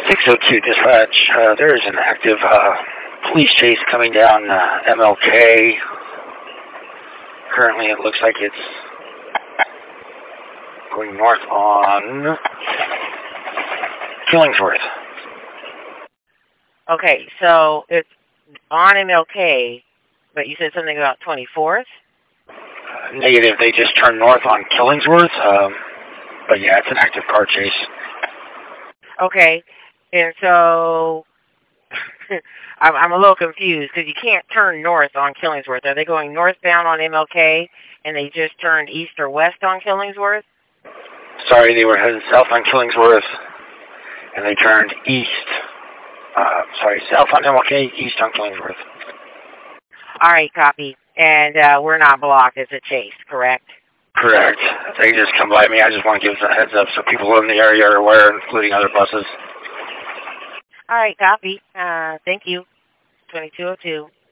602 dispatch. There is an active police chase coming down MLK. Currently, it looks like it's going north on Killingsworth. Okay, so it's on MLK, but you said something about 24th? Negative, they just turned north on Killingsworth. But yeah, it's an active car chase. Okay, and so I'm a little confused because you can't turn north on Killingsworth. Are they going northbound on MLK and they just turned east or west on Killingsworth? Sorry, they were heading south on Killingsworth and they turned east. South on MLK, east on Killingsworth. All right, copy. And we're not blocked. It's a chase, correct? Correct. They just come by me. I just want to give them a heads up so people in the area are aware, including other buses. All right, copy. Thank you. 2202.